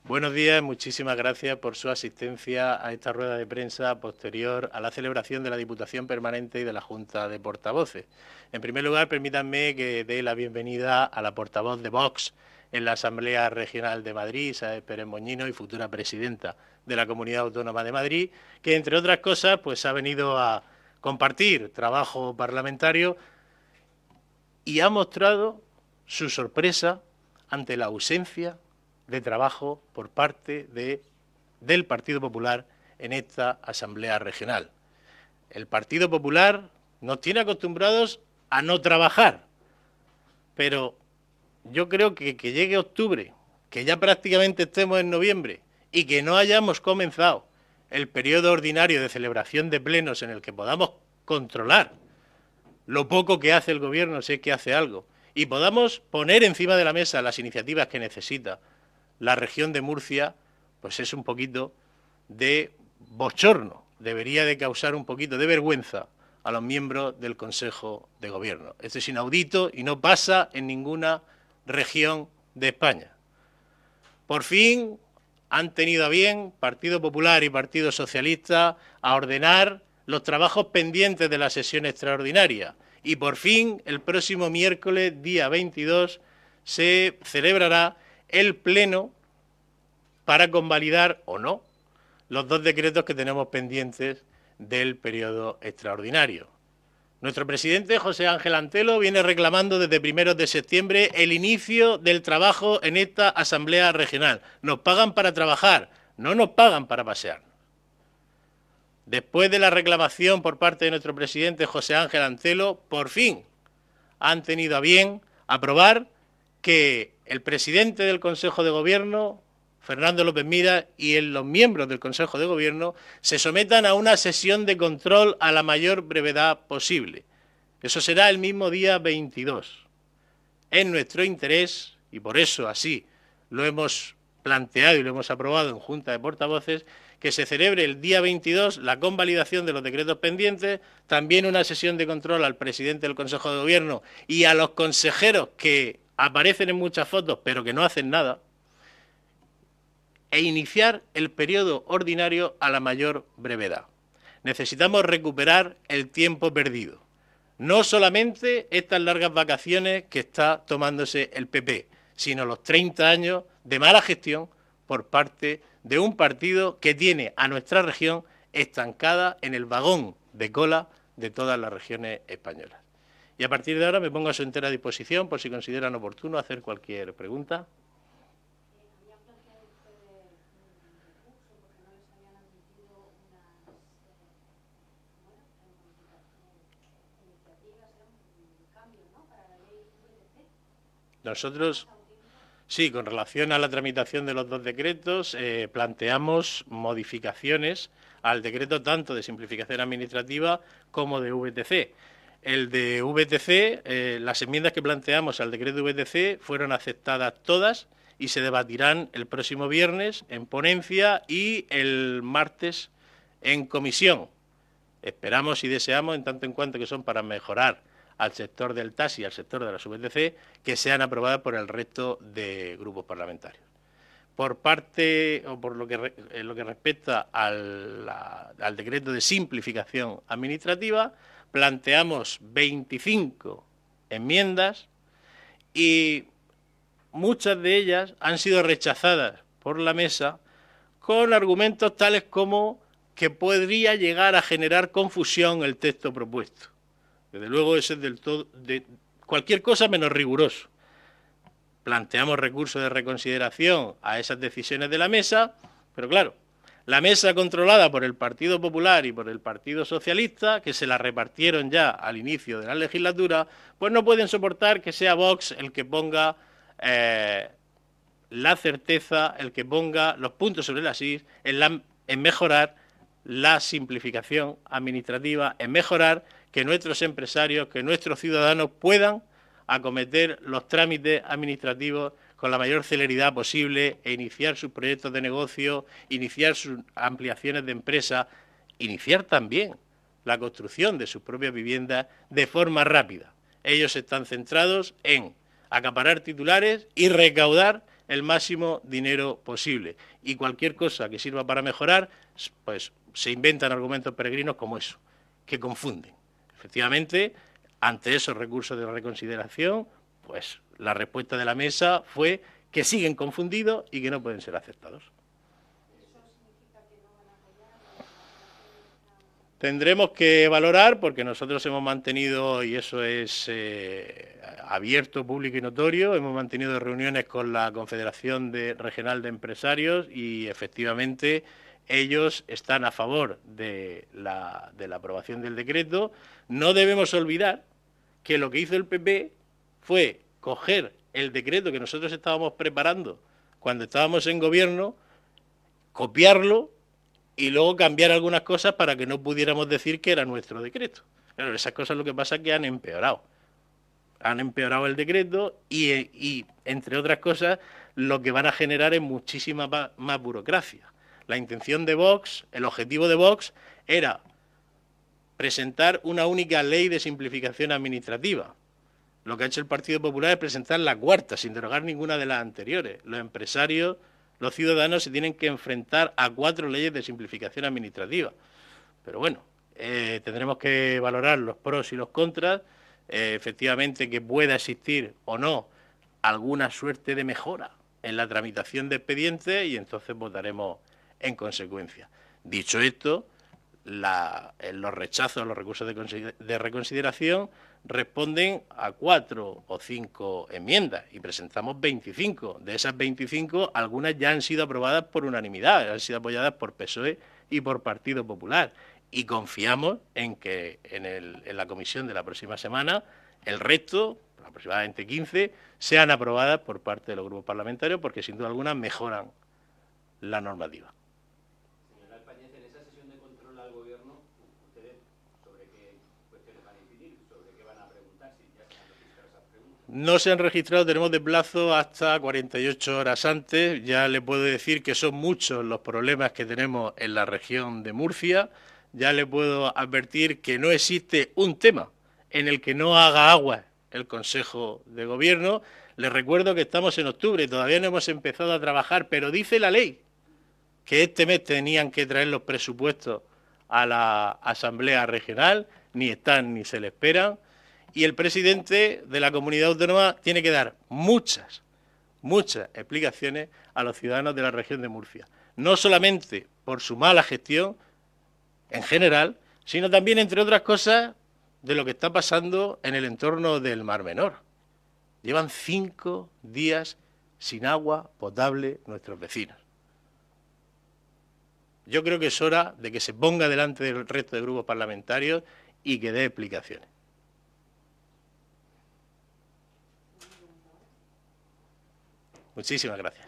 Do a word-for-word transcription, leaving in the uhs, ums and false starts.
Buenos días, muchísimas gracias por su asistencia a esta rueda de prensa posterior a la celebración de la Diputación Permanente y de la Junta de Portavoces. En primer lugar, permítanme que dé la bienvenida a la portavoz de Vox en la Asamblea Regional de Madrid, Isabel Pérez Moñino, y futura presidenta de la Comunidad Autónoma de Madrid, que entre otras cosas pues ha venido a compartir trabajo parlamentario y ha mostrado su sorpresa ante la ausencia de trabajo por parte de, del Partido Popular en esta Asamblea Regional. El Partido Popular nos tiene acostumbrados a no trabajar, pero yo creo que que llegue octubre, que ya prácticamente estemos en noviembre y que no hayamos comenzado el periodo ordinario de celebración de plenos en el que podamos controlar lo poco que hace el Gobierno, si es que hace algo, y podamos poner encima de la mesa las iniciativas que necesita la región de Murcia, pues es un poquito de bochorno, debería de causar un poquito de vergüenza a los miembros del Consejo de Gobierno. Esto es inaudito y no pasa en ninguna región de España. Por fin han tenido a bien Partido Popular y Partido Socialista a ordenar los trabajos pendientes de la sesión extraordinaria y por fin el próximo miércoles, día veintidós, se celebrará el pleno para convalidar o no los dos decretos que tenemos pendientes del periodo extraordinario. Nuestro presidente, José Ángel Antelo, viene reclamando desde primeros de septiembre el inicio del trabajo en esta Asamblea Regional. Nos pagan para trabajar, no nos pagan para pasear. Después de la reclamación por parte de nuestro presidente, José Ángel Antelo, por fin han tenido a bien aprobar que el presidente del Consejo de Gobierno, Fernando López Miras, y los miembros del Consejo de Gobierno se sometan a una sesión de control a la mayor brevedad posible. Eso será el mismo día veintidós. Es nuestro interés, y por eso así lo hemos planteado y lo hemos aprobado en Junta de Portavoces, que se celebre el día veintidós la convalidación de los decretos pendientes, también una sesión de control al presidente del Consejo de Gobierno y a los consejeros que aparecen en muchas fotos pero que no hacen nada, e iniciar el periodo ordinario a la mayor brevedad. Necesitamos recuperar el tiempo perdido. No solamente estas largas vacaciones que está tomándose el P P, sino los treinta años de mala gestión por parte de un partido que tiene a nuestra región estancada en el vagón de cola de todas las regiones españolas. Y a partir de ahora me pongo a su entera disposición por si consideran oportuno hacer cualquier pregunta. Nosotros, sí, con relación a la tramitación de los dos decretos, eh, planteamos modificaciones al decreto tanto de simplificación administrativa como de V T C. El de V T C, eh, las enmiendas que planteamos al decreto de V T C fueron aceptadas todas y se debatirán el próximo viernes en ponencia y el martes en comisión. Esperamos y deseamos, en tanto en cuanto que son para mejorar al sector del taxi y al sector de las V T C, que sean aprobadas por el resto de grupos parlamentarios. Por parte, o por lo que, en lo que respecta al, la, al decreto de simplificación administrativa, planteamos veinticinco enmiendas y muchas de ellas han sido rechazadas por la mesa con argumentos tales como que podría llegar a generar confusión el texto propuesto. Desde luego ese es del todo, de cualquier cosa menos riguroso. Planteamos recursos de reconsideración a esas decisiones de la mesa, pero claro, la mesa controlada por el Partido Popular y por el Partido Socialista, que se la repartieron ya al inicio de la legislatura, pues no pueden soportar que sea Vox el que ponga eh, la certeza, el que ponga los puntos sobre las is en, la, en mejorar la simplificación administrativa, en mejorar que nuestros empresarios, que nuestros ciudadanos puedan acometer los trámites administrativos con la mayor celeridad posible e iniciar sus proyectos de negocio, iniciar sus ampliaciones de empresa, iniciar también la construcción de sus propias viviendas de forma rápida. Ellos están centrados en acaparar titulares y recaudar el máximo dinero posible. Y cualquier cosa que sirva para mejorar, pues se inventan argumentos peregrinos como eso, que confunden. Efectivamente, ante esos recursos de reconsideración, pues la respuesta de la mesa fue que siguen confundidos y que no pueden ser aceptados. Tendremos que valorar, porque nosotros hemos mantenido, y eso es eh, abierto, público y notorio, hemos mantenido reuniones con la Confederación de, Regional de Empresarios y efectivamente ellos están a favor de la, de la aprobación del decreto. No debemos olvidar que lo que hizo el P P fue coger el decreto que nosotros estábamos preparando cuando estábamos en gobierno, copiarlo y luego cambiar algunas cosas para que no pudiéramos decir que era nuestro decreto. Claro, esas cosas lo que pasa es que han empeorado. Han empeorado el decreto y, y, entre otras cosas, lo que van a generar es muchísima más burocracia. La intención de Vox, el objetivo de Vox, era presentar una única ley de simplificación administrativa. Lo que ha hecho el Partido Popular es presentar la cuarta, sin derogar ninguna de las anteriores. Los empresarios... Los ciudadanos se tienen que enfrentar a cuatro leyes de simplificación administrativa. Pero bueno, eh, tendremos que valorar los pros y los contras, eh, efectivamente que pueda existir o no alguna suerte de mejora en la tramitación de expedientes y entonces votaremos en consecuencia. Dicho esto, la, los rechazos a los recursos de, de reconsideración responden a cuatro o cinco enmiendas y presentamos veinticinco. De esas veinticinco, algunas ya han sido aprobadas por unanimidad, han sido apoyadas por P S O E y por Partido Popular. Y confiamos en que en, el, en la comisión de la próxima semana el resto, aproximadamente quince, sean aprobadas por parte de los grupos parlamentarios porque sin duda alguna mejoran la normativa. No se han registrado, tenemos de plazo hasta cuarenta y ocho horas antes. Ya le puedo decir que son muchos los problemas que tenemos en la región de Murcia. Ya le puedo advertir que no existe un tema en el que no haga agua el Consejo de Gobierno. Les recuerdo que estamos en octubre y todavía no hemos empezado a trabajar, pero dice la ley que este mes tenían que traer los presupuestos a la Asamblea Regional, ni están ni se le esperan. Y el presidente de la comunidad autónoma tiene que dar muchas, muchas explicaciones a los ciudadanos de la región de Murcia. No solamente por su mala gestión en general, sino también, entre otras cosas, de lo que está pasando en el entorno del Mar Menor. Llevan cinco días sin agua potable nuestros vecinos. Yo creo que es hora de que se ponga delante del resto de grupos parlamentarios y que dé explicaciones. Muchísimas gracias.